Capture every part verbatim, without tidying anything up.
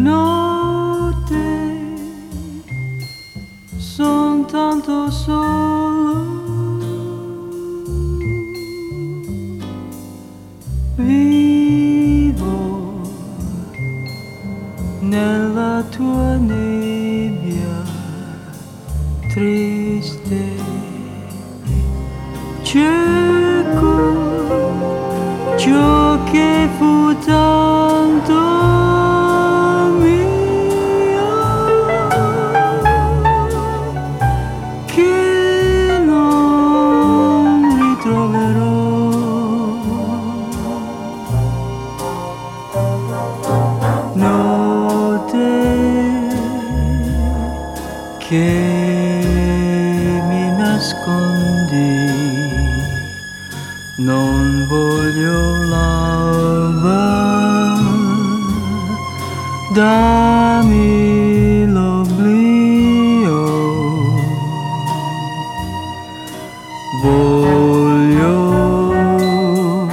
notte son tanto solo, vivo nella tua nebbia triste, cerco ciò che fu tanto mio, che non ritroverò. Notte che mi nascondi, non voglio l'alba, dammi l'oblio, voglio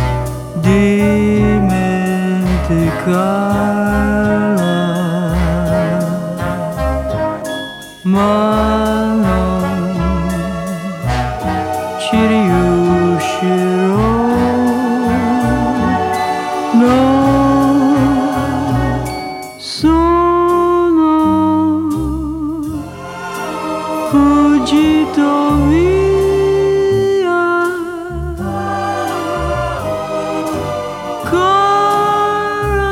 dimenticarla, ma non ci riuscirò. No, sono fuggito via, ancora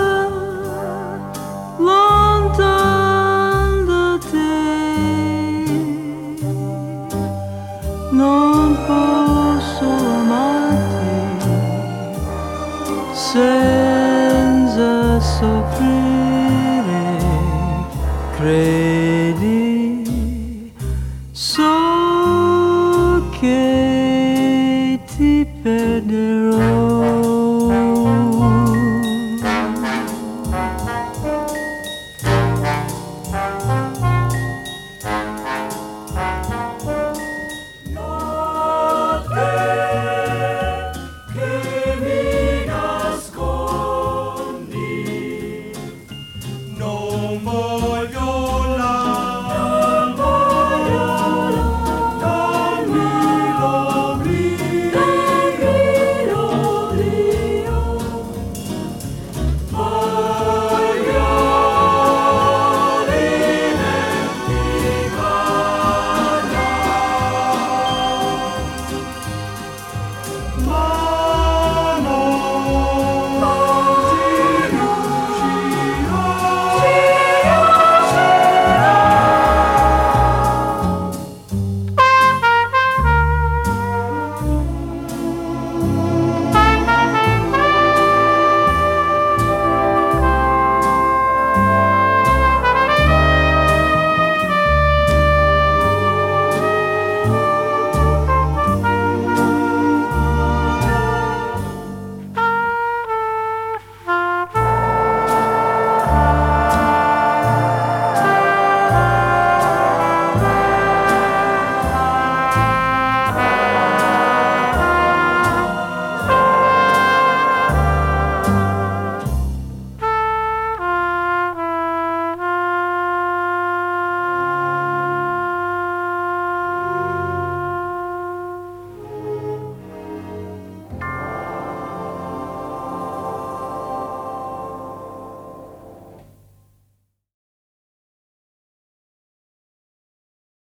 lontano da te, non posso amarti senza soffrire, credi. So